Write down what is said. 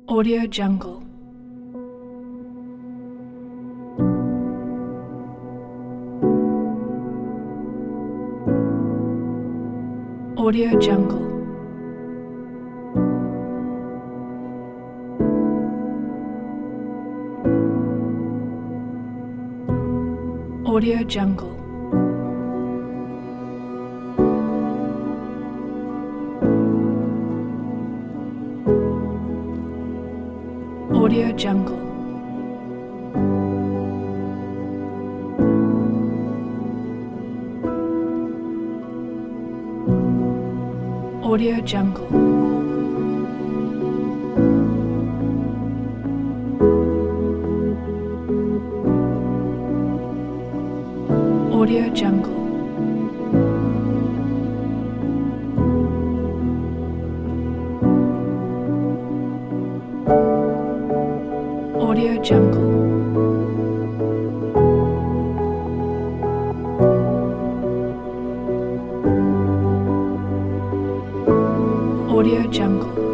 Audio Jungle. Audio Jungle. Audio Jungle. Audio Jungle. Audio Jungle. Audio Jungle. Audio Jungle. Audio Jungle.